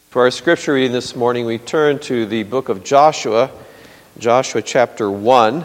For our scripture reading this morning, we turn to the book of Joshua, Joshua chapter 1.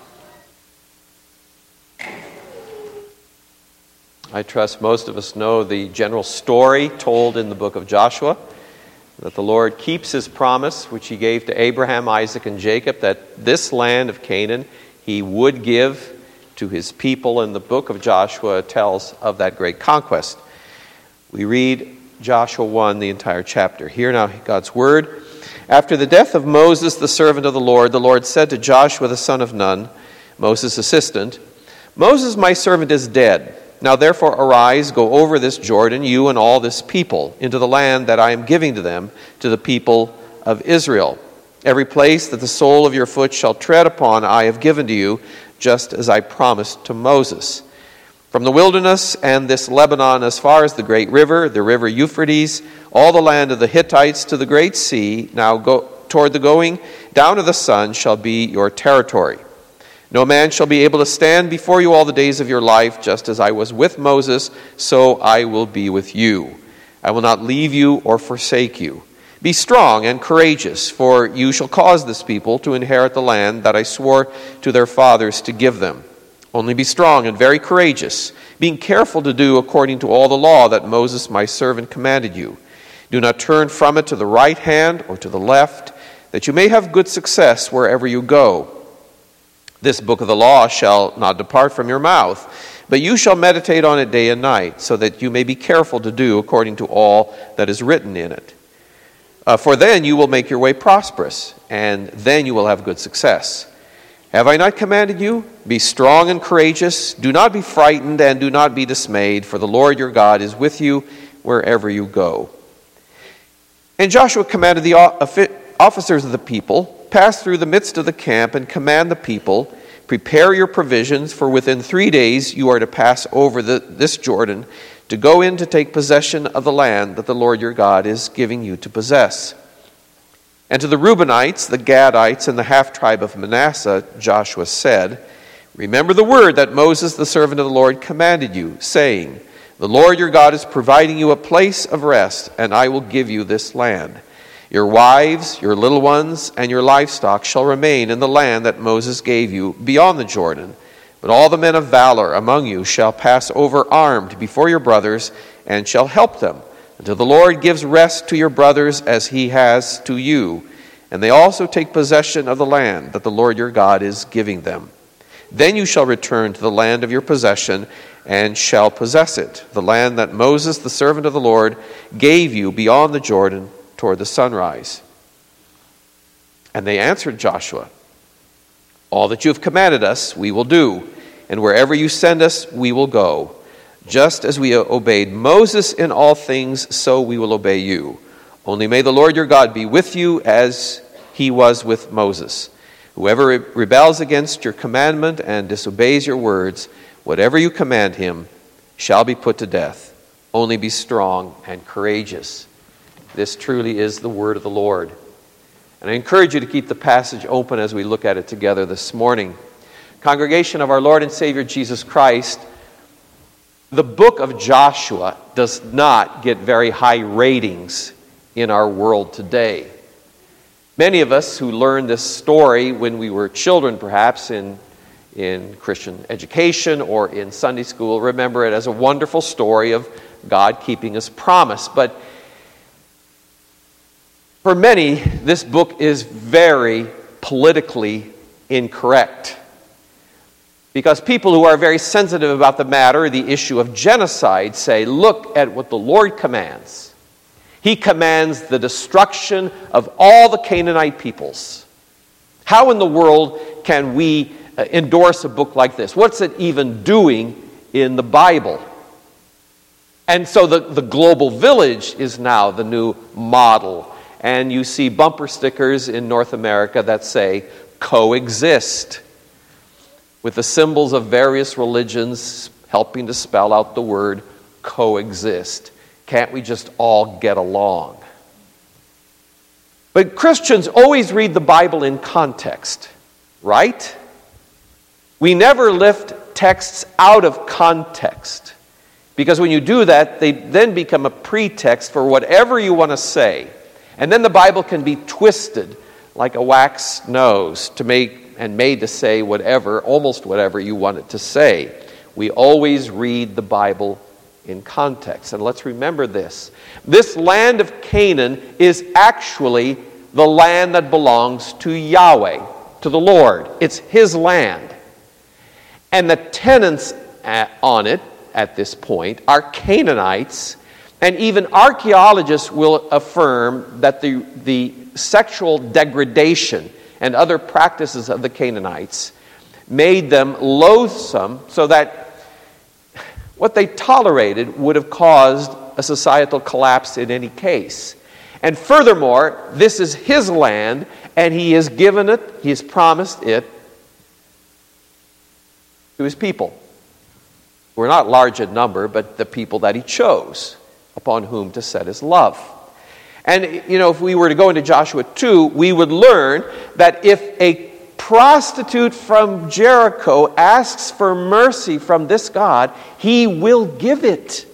I trust most of us know the general story told in the book of Joshua, that the Lord keeps his promise, which he gave to Abraham, Isaac, and Jacob, that this land of Canaan he would give to his people, and the book of Joshua tells of that great conquest. We read Joshua 1, the entire chapter. Hear now God's word. After the death of Moses, the servant of the Lord said to Joshua the son of Nun, Moses' assistant, Moses, my servant, is dead. Now therefore arise, go over this Jordan, you and all this people, into the land that I am giving to them, to the people of Israel. Every place that the sole of your foot shall tread upon I have given to you, just as I promised to Moses. From the wilderness and this Lebanon as far as the great river, the river Euphrates, all the land of the Hittites to the great sea, now go toward the going down of the sun shall be your territory. No man shall be able to stand before you all the days of your life, just as I was with Moses, so I will be with you. I will not leave you or forsake you. Be strong and courageous, for you shall cause this people to inherit the land that I swore to their fathers to give them. Only be strong and very courageous, being careful to do according to all the law that Moses my servant commanded you. Do not turn from it to the right hand or to the left, that you may have good success wherever you go. This book of the law shall not depart from your mouth, but you shall meditate on it day and night, so that you may be careful to do according to all that is written in it. For then you will make your way prosperous, and then you will have good success. Have I not commanded you? Be strong and courageous. Do not be frightened and do not be dismayed, for the Lord your God is with you wherever you go. And Joshua commanded the officers of the people, pass through the midst of the camp and command the people, prepare your provisions, for within 3 days you are to pass over this Jordan, to go in to take possession of the land that the Lord your God is giving you to possess. And to the Reubenites, the Gadites, and the half-tribe of Manasseh, Joshua said, Remember the word that Moses, the servant of the Lord, commanded you, saying, The Lord your God is providing you a place of rest, and I will give you this land. Your wives, your little ones, and your livestock shall remain in the land that Moses gave you beyond the Jordan. But all the men of valor among you shall pass over armed before your brothers, and shall help them, until the Lord gives rest to your brothers as he has to you, and they also take possession of the land that the Lord your God is giving them. Then you shall return to the land of your possession, and shall possess it, the land that Moses, the servant of the Lord, gave you beyond the Jordan toward the sunrise. And they answered Joshua, All that you have commanded us we will do, and wherever you send us we will go. Just as we obeyed Moses in all things, so we will obey you. Only may the Lord your God be with you as he was with Moses. Whoever rebels against your commandment and disobeys your words, whatever you command him, shall be put to death. Only be strong and courageous. This truly is the word of the Lord. And I encourage you to keep the passage open as we look at it together this morning. Congregation of our Lord and Savior Jesus Christ, the book of Joshua does not get very high ratings in our world today. Many of us who learned this story when we were children, perhaps in Christian education or in Sunday school, remember it as a wonderful story of God keeping his promise. But for many, this book is very politically incorrect. Because people who are very sensitive about the matter, the issue of genocide, say, look at what the Lord commands. He commands the destruction of all the Canaanite peoples. How in the world can we endorse a book like this? What's it even doing in the Bible? And so the global village is now the new model. And you see bumper stickers in North America that say, coexist, with the symbols of various religions helping to spell out the word coexist. Can't we just all get along? But Christians always read the Bible in context, right? We never lift texts out of context, because when you do that, they then become a pretext for whatever you want to say. And then the Bible can be twisted like a wax nose to made to say whatever, almost whatever you want it to say. We always read the Bible in context. And let's remember this. This land of Canaan is actually the land that belongs to Yahweh, to the Lord. It's His land. And the tenants on it at this point are Canaanites, and even archaeologists will affirm that the sexual degradation and other practices of the Canaanites made them loathsome, so that what they tolerated would have caused a societal collapse in any case. And furthermore, this is His land, and He has given it, He has promised it to His people. We're not large in number, but the people that He chose, upon whom to set His love. And, if we were to go into Joshua 2, we would learn that if a prostitute from Jericho asks for mercy from this God, He will give it.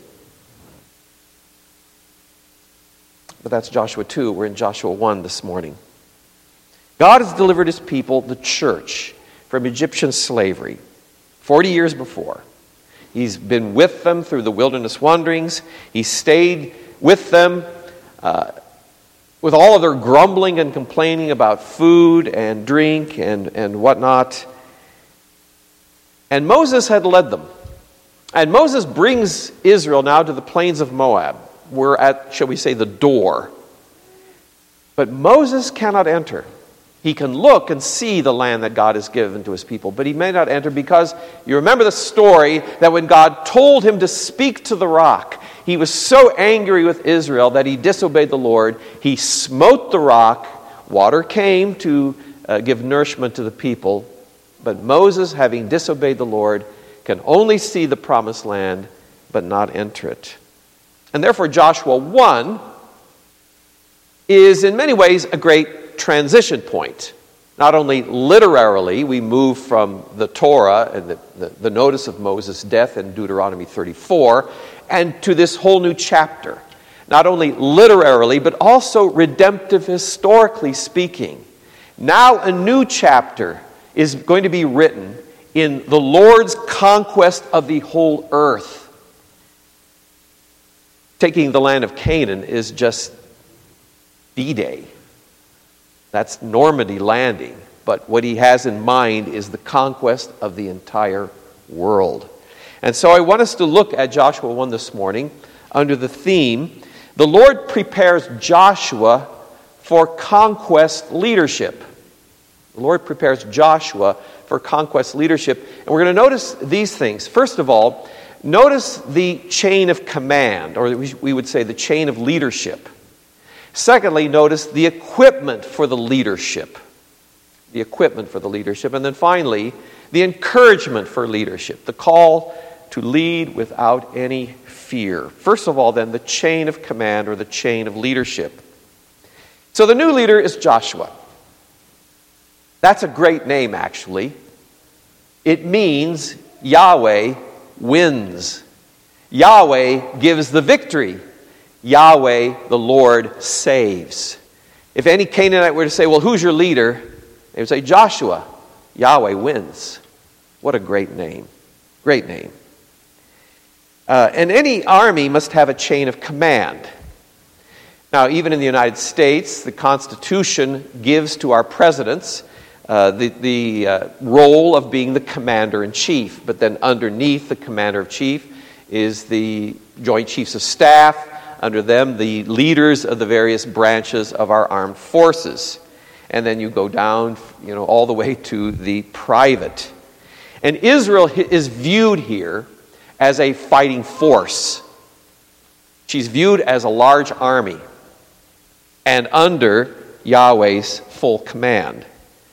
But that's Joshua 2. We're in Joshua 1 this morning. God has delivered His people, the church, from Egyptian slavery 40 years before. He's been with them through the wilderness wanderings. He stayed with them with all of their grumbling and complaining about food and drink and whatnot. And Moses had led them. And Moses brings Israel now to the plains of Moab. We're at, shall we say, the door. But Moses cannot enter. He can look and see the land that God has given to His people, but he may not enter because you remember the story that when God told him to speak to the rock, he was so angry with Israel that he disobeyed the Lord. He smote the rock. Water came to give nourishment to the people. But Moses, having disobeyed the Lord, can only see the promised land but not enter it. And therefore Joshua 1 is in many ways a great transition point. Not only literally, we move from the Torah and the notice of Moses' death in Deuteronomy 34 and to this whole new chapter. Not only literally, but also redemptive, historically speaking. Now a new chapter is going to be written in the Lord's conquest of the whole earth. Taking the land of Canaan is just D-Day. That's Normandy landing. But what he has in mind is the conquest of the entire world. And so I want us to look at Joshua 1 this morning under the theme, the Lord prepares Joshua for conquest leadership. The Lord prepares Joshua for conquest leadership. And we're going to notice these things. First of all, notice the chain of command, or we would say the chain of leadership. Secondly, notice the equipment for the leadership. The equipment for the leadership. And then finally, the encouragement for leadership. The call to lead without any fear. First of all, then, the chain of command or the chain of leadership. So the new leader is Joshua. That's a great name, actually. It means Yahweh wins. Yahweh gives the victory. Yahweh, the Lord, saves. If any Canaanite were to say, well, who's your leader? They would say, Joshua. Yahweh wins. What a great name. Great name. And any army must have a chain of command. Now, even in the United States, the Constitution gives to our presidents the role of being the commander-in-chief. But then underneath the commander-in-chief is the Joint Chiefs of Staff. Under them, the leaders of the various branches of our armed forces. And then you go down, all the way to the private. And Israel is viewed here as a fighting force. She's viewed as a large army and under Yahweh's full command.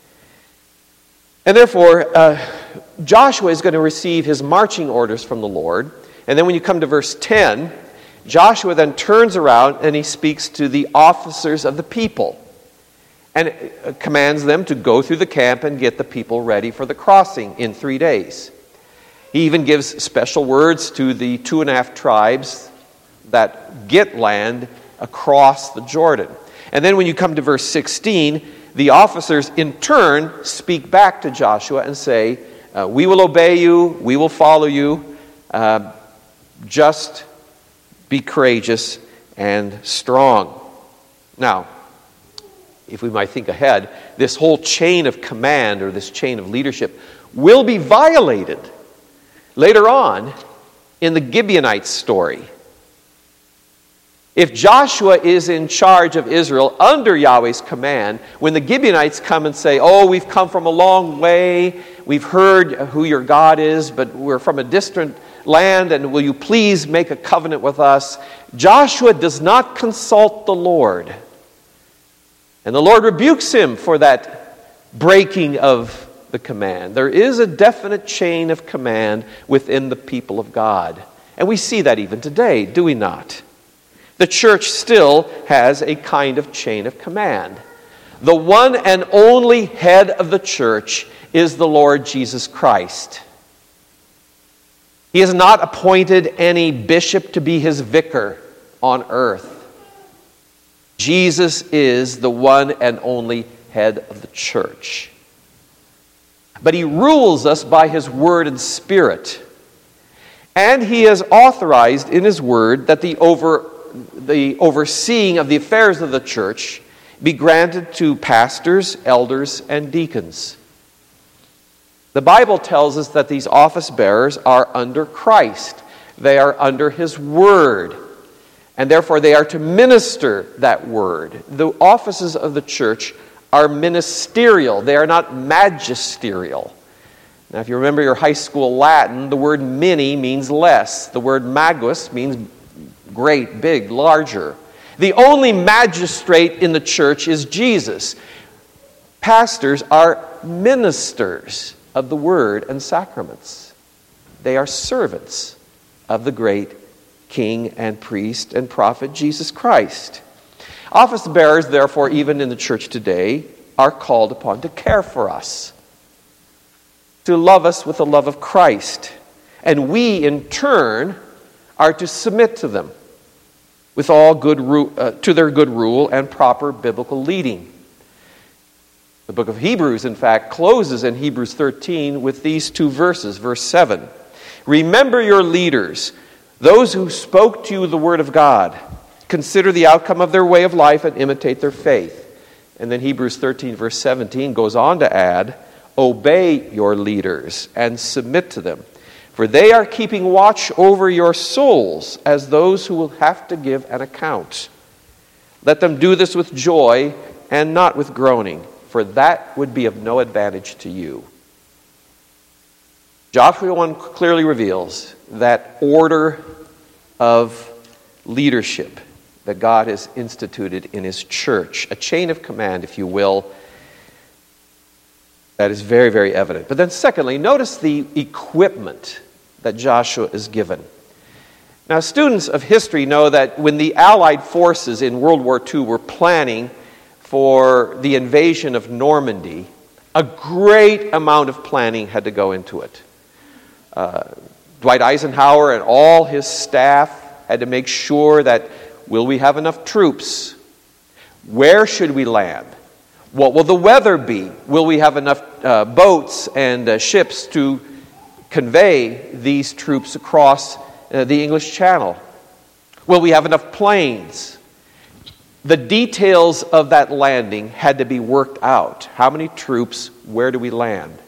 And therefore, Joshua is going to receive his marching orders from the Lord. And then when you come to verse 10, Joshua then turns around and he speaks to the officers of the people and commands them to go through the camp and get the people ready for the crossing in 3 days. He even gives special words to the 2.5 tribes that get land across the Jordan. And then when you come to verse 16, the officers in turn speak back to Joshua and say, we will obey you, we will follow you, just be courageous and strong. Now, if we might think ahead, this whole chain of command or this chain of leadership will be violated later on in the Gibeonites story. If Joshua is in charge of Israel under Yahweh's command, when the Gibeonites come and say, oh, we've come from a long way, we've heard who your God is, but we're from a distant land, and will you please make a covenant with us? Joshua does not consult the Lord. And the Lord rebukes him for that breaking of the command. There is a definite chain of command within the people of God. And we see that even today, do we not? The church still has a kind of chain of command. The one and only head of the church is the Lord Jesus Christ. He has not appointed any bishop to be his vicar on earth. Jesus is the one and only head of the church. But he rules us by his word and spirit. And he has authorized in his word that the overseeing of the affairs of the church be granted to pastors, elders, and deacons. The Bible tells us that these office bearers are under Christ. They are under his word. And therefore they are to minister that word. The offices of the church are ministerial. They are not magisterial. Now, if you remember your high school Latin, the word mini means less. The word magus means great, big, larger. The only magistrate in the church is Jesus. Pastors are ministers of the word and sacraments. They are servants of the great King and priest and prophet Jesus Christ. Office bearers, therefore, even in the church today, are called upon to care for us, to love us with the love of Christ. And we, in turn, are to submit to them with all to their good rule and proper biblical leading. The book of Hebrews, in fact, closes in Hebrews 13 with these two verses. Verse 7, remember your leaders, those who spoke to you the word of God. Consider the outcome of their way of life and imitate their faith. And then Hebrews 13, verse 17 goes on to add, obey your leaders and submit to them, for they are keeping watch over your souls as those who will have to give an account. Let them do this with joy and not with groaning, for that would be of no advantage to you. Joshua 1 clearly reveals that order of leadership that God has instituted in his church, a chain of command, if you will, that is very, very evident. But then secondly, notice the equipment that Joshua is given. Now, students of history know that when the Allied forces in World War II were planning for the invasion of Normandy, a great amount of planning had to go into it. Dwight Eisenhower and all his staff had to make sure that, will we have enough troops? Where should we land? What will the weather be? Will we have enough boats and ships to convey these troops across the English Channel? Will we have enough planes? The details of that landing had to be worked out. How many troops? Where do we land?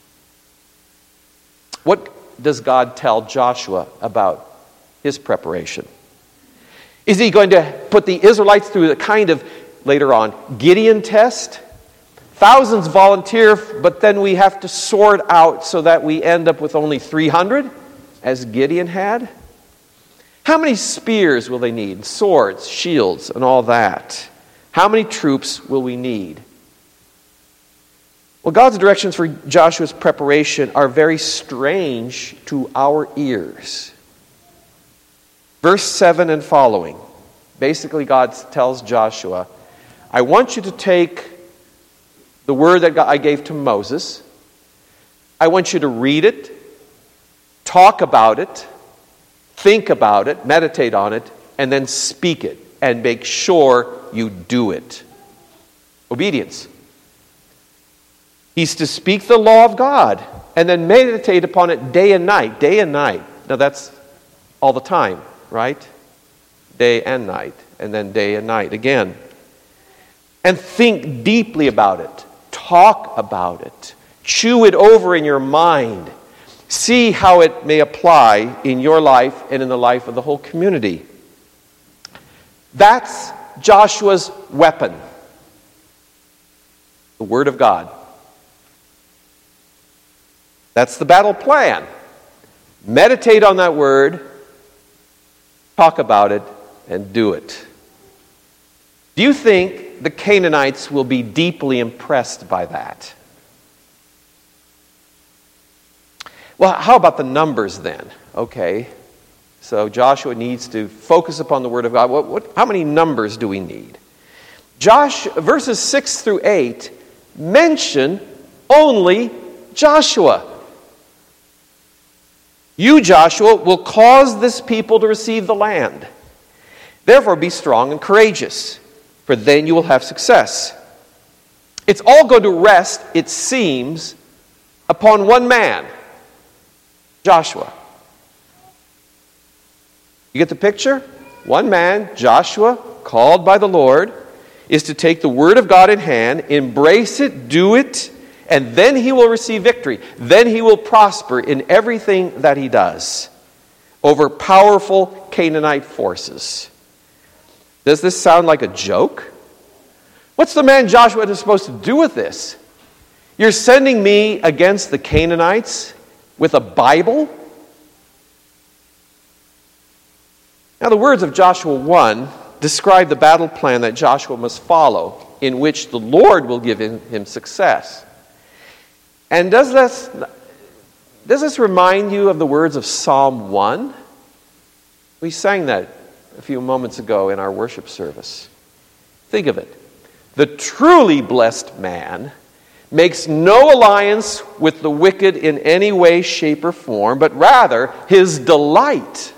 What does God tell Joshua about his preparation? Is he going to put the Israelites through the kind of, later on, Gideon test? Thousands volunteer, but then we have to sort out so that we end up with only 300, as Gideon had? How many spears will they need? Swords, shields, and all that. How many troops will we need? Well, God's directions for Joshua's preparation are very strange to our ears. Verse 7 and following. Basically, God tells Joshua, I want you to take the word that I gave to Moses. I want you to read it, talk about it, think about it, meditate on it, and then speak it, and make sure you do it. Obedience. He's to speak the law of God and then meditate upon it day and night. Day and night. Now that's all the time, right? Day and night. And then day and night again. And think deeply about it. Talk about it. Chew it over in your mind. See how it may apply in your life and in the life of the whole community. That's Joshua's weapon. The Word of God. That's the battle plan. Meditate on that Word, talk about it, and do it. Do you think the Canaanites will be deeply impressed by that? Well, how about the numbers then? Okay, so Joshua needs to focus upon the Word of God. How many numbers do we need? Verses 6 through 8 mention only Joshua. You, Joshua, will cause this people to receive the land. Therefore, be strong and courageous, for then you will have success. It's all going to rest, it seems, upon one man, Joshua. You get the picture? One man, Joshua, called by the Lord, is to take the Word of God in hand, embrace it, do it, and then he will receive victory. Then he will prosper in everything that he does over powerful Canaanite forces. Does this sound like a joke? What's the man Joshua supposed to do with this? You're sending me against the Canaanites with a Bible? Now, the words of Joshua 1 describe the battle plan that Joshua must follow, in which the Lord will give him success. And does this remind you of the words of Psalm 1? We sang that a few moments ago in our worship service. Think of it. The truly blessed man makes no alliance with the wicked in any way, shape, or form, but rather his delight.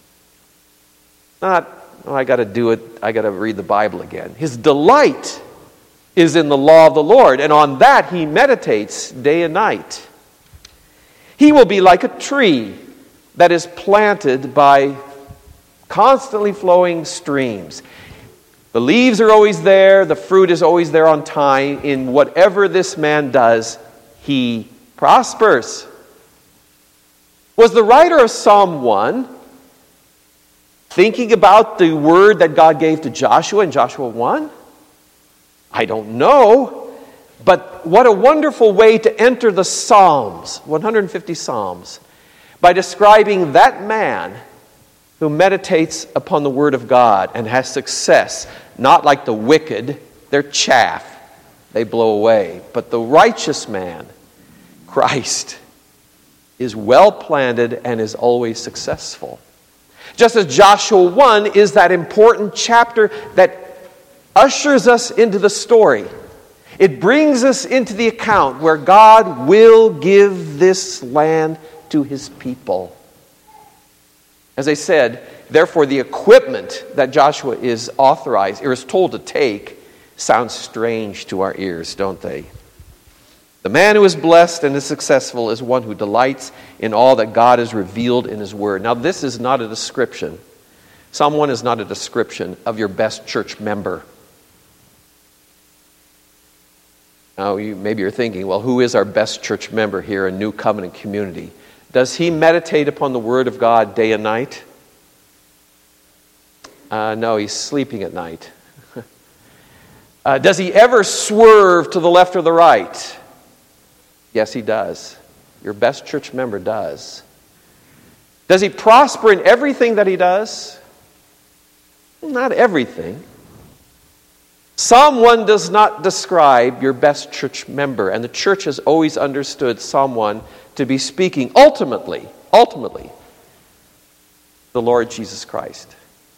Not, I got to do it, I got to read the Bible again. His delight is in the law of the Lord, and on that he meditates day and night. He will be like a tree that is planted by constantly flowing streams. The leaves are always there, the fruit is always there on time. In whatever this man does, he prospers. Was the writer of Psalm 1 thinking about the word that God gave to Joshua in Joshua 1? I don't know. But what a wonderful way to enter the Psalms, 150 Psalms, by describing that man who meditates upon the Word of God and has success, not like the wicked, they're chaff, they blow away. But the righteous man, Christ, is well planted and is always successful. Just as Joshua 1 is that important chapter that ushers us into the story. It brings us into the account where God will give this land to His people. As I said, therefore the equipment that Joshua is authorized, or is told to take, sounds strange to our ears, don't they? The man who is blessed and is successful is one who delights in all that God has revealed in His Word. Now, this is not a description. Psalm 1 is not a description of your best church member. Now, maybe you're thinking, well, who is our best church member here in New Covenant Community? Does he meditate upon the Word of God day and night? No, he's sleeping at night. Does he ever swerve to the left or the right? Yes, he does. Your best church member does. Does he prosper in everything that he does? Not everything. Psalm 1 does not describe your best church member, and the church has always understood Psalm 1 to be speaking ultimately, the Lord Jesus Christ.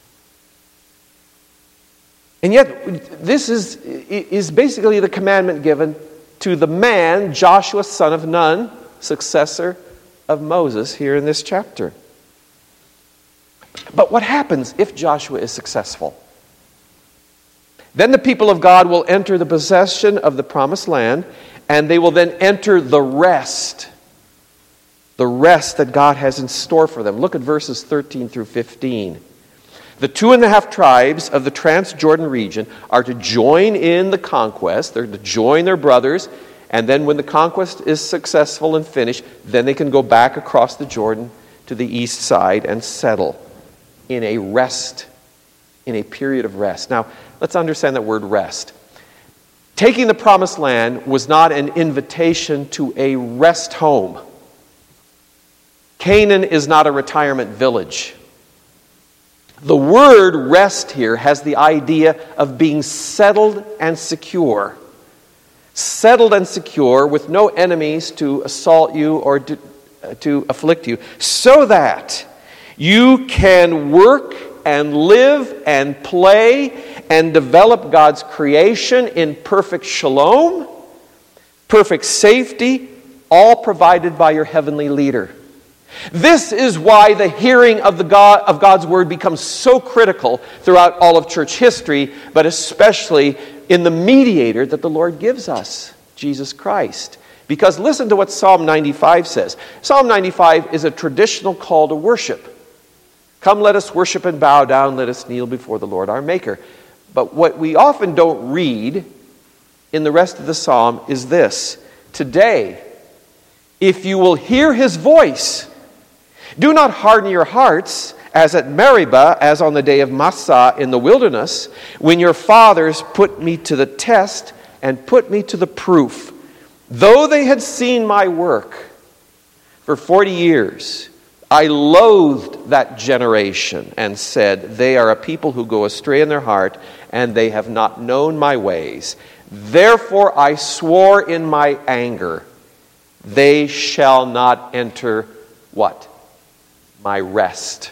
And yet, this is basically the commandment given to the man, Joshua, son of Nun, successor of Moses, here in this chapter. But what happens if Joshua is successful? Then the people of God will enter the possession of the promised land, and they will then enter the rest that God has in store for them. Look at verses 13 through 15. The 2.5 tribes of the Transjordan region are to join in the conquest. They're to join their brothers, and then when the conquest is successful and finished, then they can go back across the Jordan to the east side and settle in a rest, in a period of rest. Now, let's understand that word rest. Taking the promised land was not an invitation to a rest home. Canaan is not a retirement village. The word rest here has the idea of being settled and secure. Settled and secure with no enemies to assault you or to afflict you, so that you can work and live and play and develop God's creation in perfect shalom, perfect safety, all provided by your heavenly leader. This is why the hearing of God's word becomes so critical throughout all of church history, but especially in the mediator that the Lord gives us, Jesus Christ. Because listen to what Psalm 95 says. Psalm 95 is a traditional call to worship. Come, let us worship and bow down. Let us kneel before the Lord our Maker. But what we often don't read in the rest of the psalm is this. Today, if you will hear his voice, do not harden your hearts as at Meribah, as on the day of Massah in the wilderness, when your fathers put me to the test and put me to the proof. Though they had seen my work for 40 years, I loathed that generation and said, they are a people who go astray in their heart, and they have not known my ways. Therefore I swore in my anger, they shall not enter what? My rest.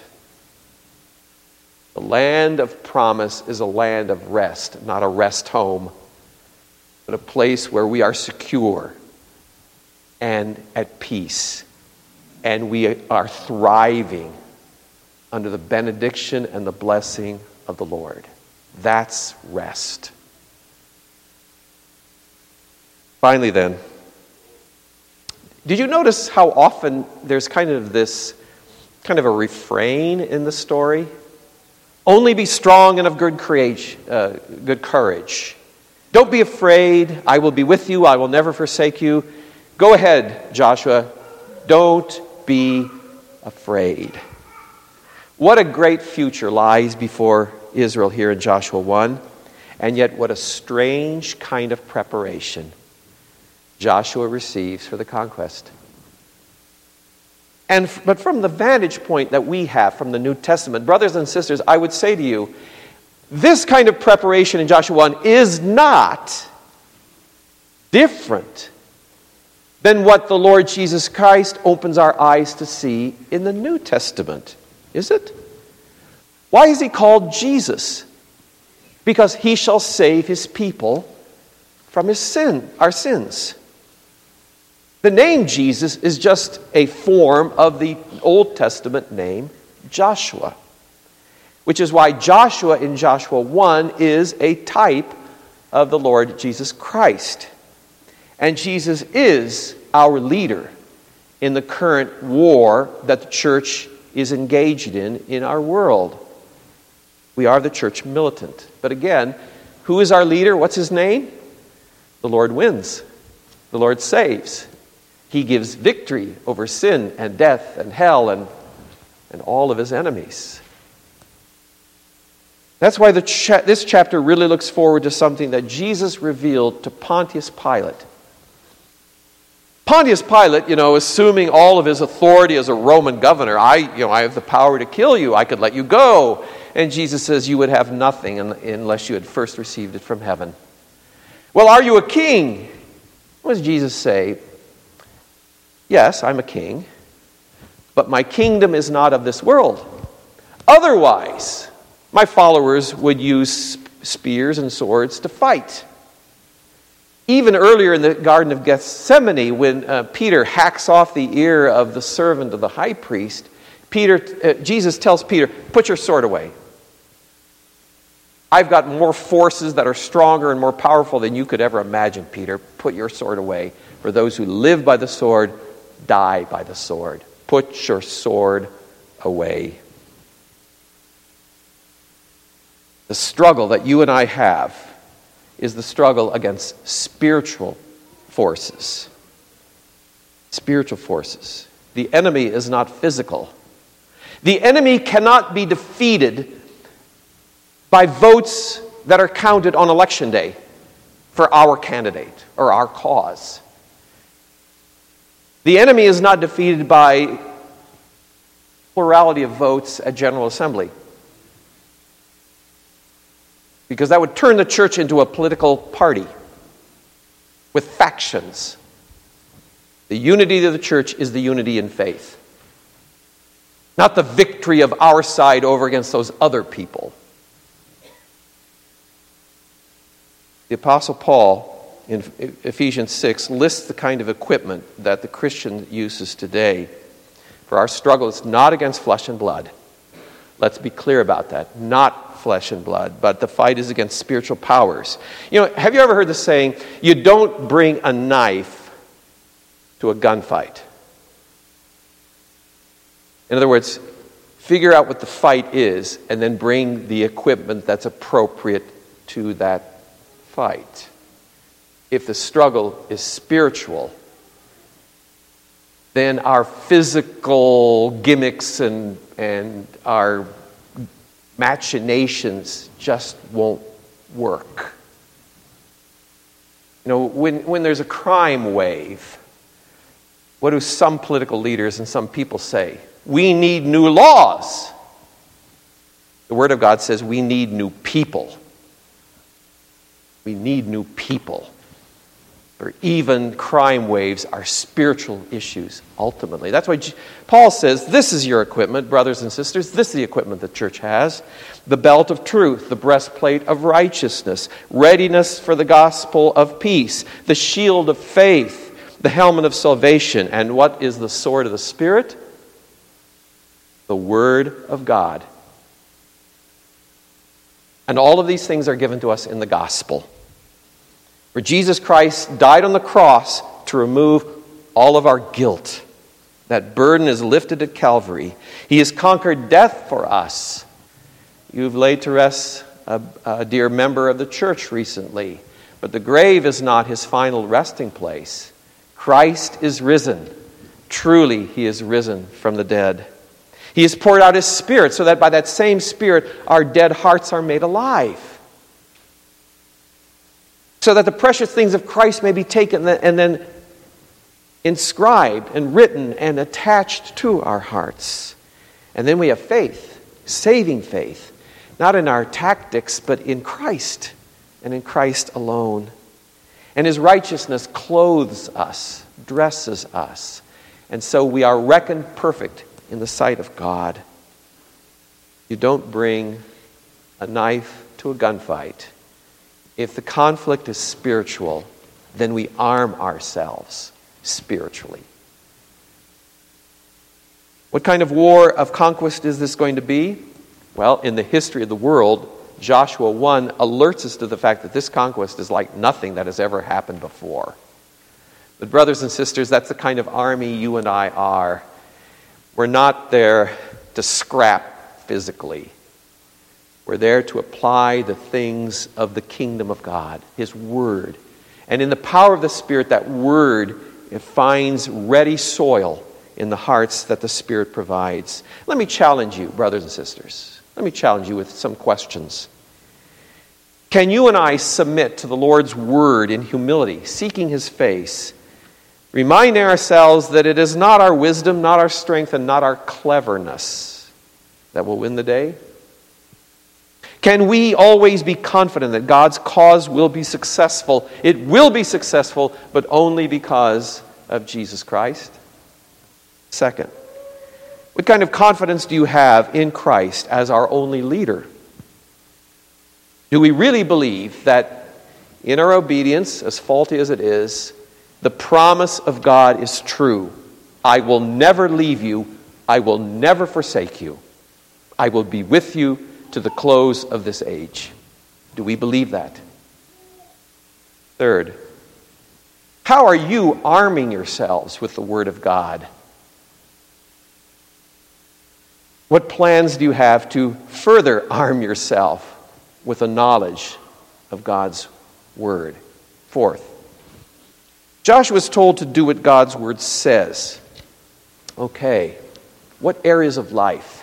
The land of promise is a land of rest, not a rest home, but a place where we are secure and at peace, and we are thriving under the benediction and the blessing of the Lord. That's rest. Finally then, did you notice how often there's kind of a refrain in the story? Only be strong and of good courage. Don't be afraid. I will be with you. I will never forsake you. Go ahead, Joshua. Don't be afraid. What a great future lies before Israel here in Joshua 1. And yet what a strange kind of preparation Joshua receives for the conquest. But from the vantage point that we have from the New Testament, brothers and sisters, I would say to you, this kind of preparation in Joshua 1 is not different than what the Lord Jesus Christ opens our eyes to see in the New Testament, is it? Why is he called Jesus? Because he shall save his people from our sins. The name Jesus is just a form of the Old Testament name Joshua, which is why Joshua in Joshua 1 is a type of the Lord Jesus Christ. And Jesus is our leader in the current war that the church is engaged in our world. We are the church militant. But again, who is our leader? What's his name? The Lord wins. The Lord saves. He gives victory over sin and death and hell and all of his enemies. That's why this chapter really looks forward to something that Jesus revealed to Pontius Pilate. Pontius Pilate, assuming all of his authority as a Roman governor, I have the power to kill you. I could let you go. And Jesus says you would have nothing unless you had first received it from heaven. Well, are you a king? What does Jesus say? Yes, I'm a king, but my kingdom is not of this world. Otherwise, my followers would use spears and swords to fight. Even earlier in the Garden of Gethsemane, when Peter hacks off the ear of the servant of the high priest, Jesus tells Peter, put your sword away. I've got more forces that are stronger and more powerful than you could ever imagine, Peter. Put your sword away. For those who live by the sword, die by the sword. Put your sword away. The struggle that you and I have is the struggle against spiritual forces. Spiritual forces. The enemy is not physical. The enemy cannot be defeated by votes that are counted on election day for our candidate or our cause. The enemy is not defeated by plurality of votes at General Assembly, because that would turn the church into a political party with factions. The unity of the church is the unity in faith, not the victory of our side over against those other people. The Apostle Paul in Ephesians 6 lists the kind of equipment that the Christian uses today. For our struggle is not against flesh and blood. Let's be clear about that. Not flesh and blood, but the fight is against spiritual powers. You know, have you ever heard the saying, you don't bring a knife to a gunfight? In other words, figure out what the fight is and then bring the equipment that's appropriate to that fight. If the struggle is spiritual, then our physical gimmicks and our machinations just won't work. You know, when there's a crime wave, what do some political leaders and some people say? We need new laws. The Word of God says we need new people. We need new people. Or even crime waves are spiritual issues, ultimately. That's why Paul says, this is your equipment, brothers and sisters. This is the equipment the church has. The belt of truth, the breastplate of righteousness, readiness for the gospel of peace, the shield of faith, the helmet of salvation. And what is the sword of the Spirit? The Word of God. And all of these things are given to us in the gospel, where Jesus Christ died on the cross to remove all of our guilt. That burden is lifted at Calvary. He has conquered death for us. You've laid to rest a dear member of the church recently, but the grave is not his final resting place. Christ is risen. Truly, he is risen from the dead. He has poured out his Spirit so that by that same Spirit our dead hearts are made alive. So that the precious things of Christ may be taken and then inscribed and written and attached to our hearts. And then we have faith, saving faith, not in our tactics, but in Christ and in Christ alone. And his righteousness clothes us, dresses us. And so we are reckoned perfect in the sight of God. You don't bring a knife to a gunfight. If the conflict is spiritual, then we arm ourselves spiritually. What kind of war of conquest is this going to be? Well, in the history of the world, Joshua 1 alerts us to the fact that this conquest is like nothing that has ever happened before. But brothers and sisters, that's the kind of army you and I are. We're not there to scrap physically. We're there to apply the things of the kingdom of God, his word. And in the power of the Spirit, that word, it finds ready soil in the hearts that the Spirit provides. Let me challenge you, brothers and sisters. Let me challenge you with some questions. Can you and I submit to the Lord's word in humility, seeking his face, reminding ourselves that it is not our wisdom, not our strength, and not our cleverness that will win the day? Can we always be confident that God's cause will be successful? It will be successful, but only because of Jesus Christ. Second, what kind of confidence do you have in Christ as our only leader? Do we really believe that in our obedience, as faulty as it is, the promise of God is true? I will never leave you. I will never forsake you. I will be with you to the close of this age. Do we believe that? Third, how are you arming yourselves with the Word of God? What plans do you have to further arm yourself with a knowledge of God's Word? Fourth, Joshua is told to do what God's Word says. Okay, what areas of life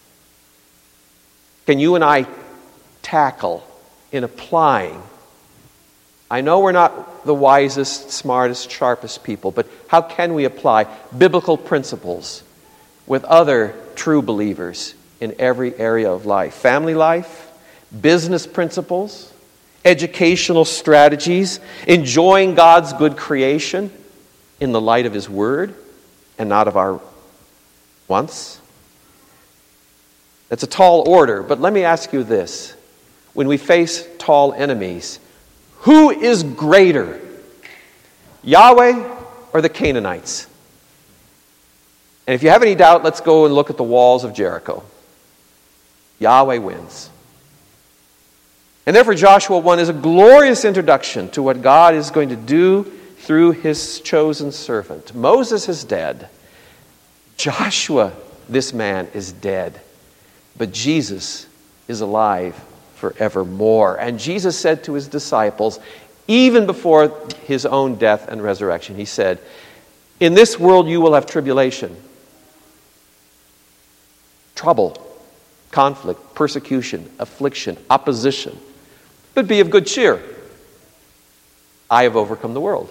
can you and I tackle in applying? I know we're not the wisest, smartest, sharpest people, but how can we apply biblical principles with other true believers in every area of life? Family life, business principles, educational strategies, enjoying God's good creation in the light of His Word and not of our wants. That's a tall order, but let me ask you this. When we face tall enemies, who is greater, Yahweh or the Canaanites? And if you have any doubt, let's go and look at the walls of Jericho. Yahweh wins. And therefore Joshua 1 is a glorious introduction to what God is going to do through His chosen servant. Moses is dead. Joshua, this man, is dead. But Jesus is alive forevermore. And Jesus said to His disciples, even before His own death and resurrection, He said, in this world you will have tribulation, trouble, conflict, persecution, affliction, opposition. But be of good cheer. I have overcome the world.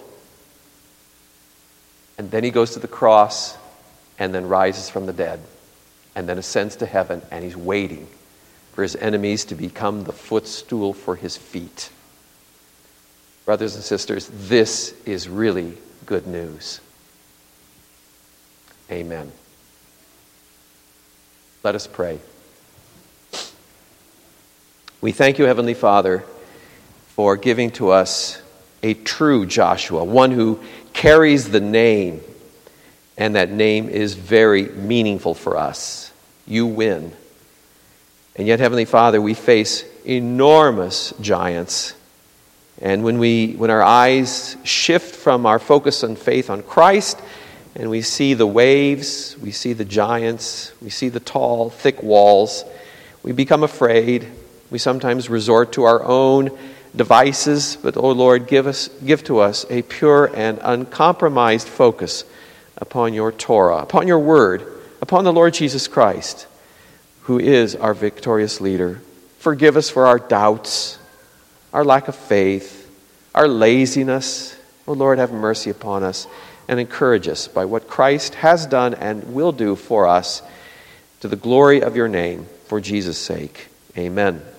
And then He goes to the cross and then rises from the dead and then ascends to heaven, and He's waiting for His enemies to become the footstool for His feet. Brothers and sisters, this is really good news. Amen. Let us pray. We thank you, Heavenly Father, for giving to us a true Joshua, one who carries the name, and that name is very meaningful for us. You win. And yet, Heavenly Father, we face enormous giants. And when our eyes shift from our focus on faith on Christ, and we see the waves, we see the giants, we see the tall, thick walls, we become afraid. We sometimes resort to our own devices, but, oh Lord, give to us a pure and uncompromised focus upon your Torah, upon your Word, upon the Lord Jesus Christ, who is our victorious leader. Forgive us for our doubts, our lack of faith, our laziness. Oh Lord, have mercy upon us and encourage us by what Christ has done and will do for us, to the glory of your name, for Jesus' sake. Amen.